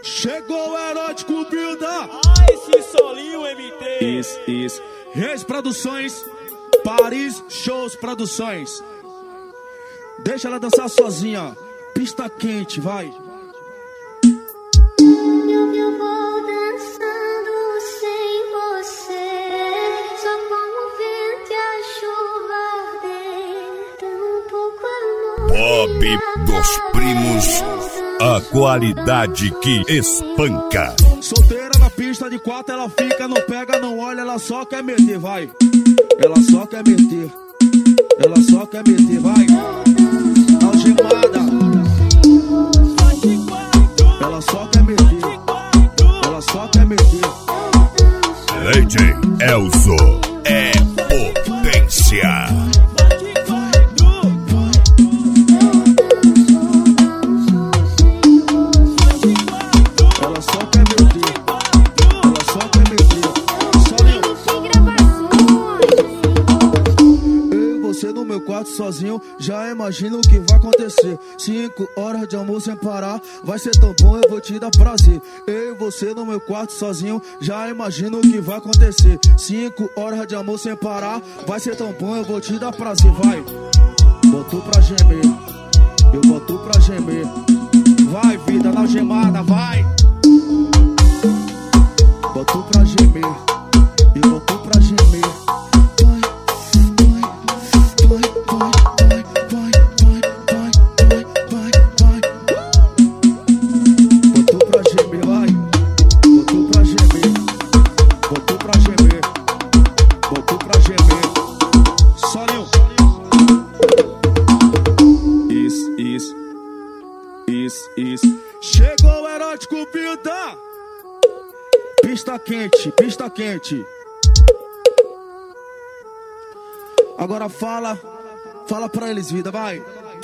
Chegou o erótico vida. Ah, esse solinho MT. Isso. Reis Produções, Paris Shows Produções. Deixa ela dançar sozinha. Pista quente, vai. Eu vou dançando sem você, só como o vento e a chuva ardendo, tão pouco amor. Bob dos Primos, a qualidade que espanca. Solteira na pista de quatro, ela fica, não pega, não olha, ela só quer meter, vai. Ela só quer meter, ela só quer meter, vai. Algemada, ela só quer meter, ela só quer meter. DJ Elzo é potência. Ela só quer meter, ela só quer meter. Eu e você no meu quarto sozinho, já imagino o que vai acontecer. 5 horas de amor sem parar, vai ser tão bom, eu vou te dar prazer. Eu e você no meu quarto sozinho, já imagino o que vai acontecer. 5 horas de amor sem parar, vai ser tão bom, eu vou te dar prazer, vai. Botou pra gemer, eu boto pra gemer. Vai, vida na algemada, vai. Botou pra gemer, eu boto pra gemer. Botou pra gemer, vai. Botou pra gemer, botou pra gemer, botou pra gemer. Solinho. Isso. Chegou o erótico vida. Pista quente, pista quente. Agora fala pra eles, vida, vai.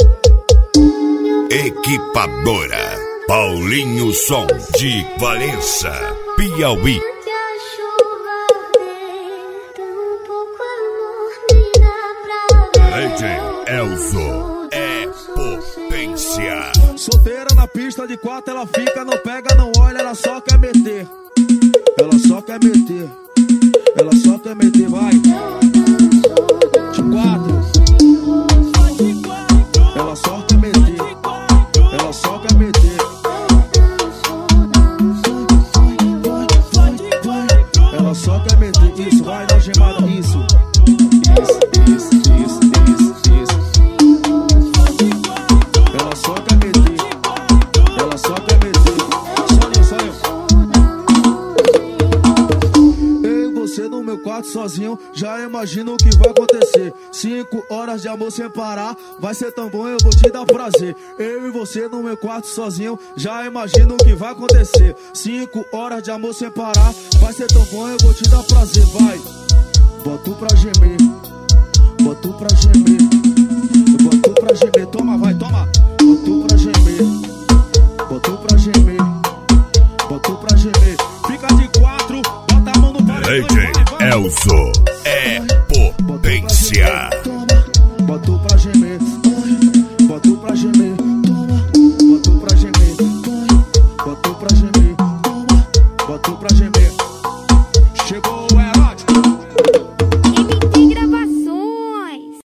Equipadora Paulinho Som de Valença, Piauí. Que a chuva ardendo, tão pouco amor me dá pra ver. DJ Elzo é potência. Solteira na pista de quatro, ela fica, não pega, não olha, ela só quer meter. Ela só quer meter, ela só quer meter, vai. De quatro, ela só quer meter, ela só quer meter. Ela só quer meter, isso, vai na gemada, isso. Ela só quer meter, ela só quer meter. Solinho. Eu e você no meu quarto sozinho, já imagino o que vai acontecer. 5 horas de amor sem parar, vai ser tão bom, eu vou te dar prazer. Eu e você no meu quarto sozinho, já imagino o que vai acontecer. 5 horas de amor sem parar, vai ser tão bom, eu vou te dar prazer, vai. Boto pra gemer, boto pra gemer.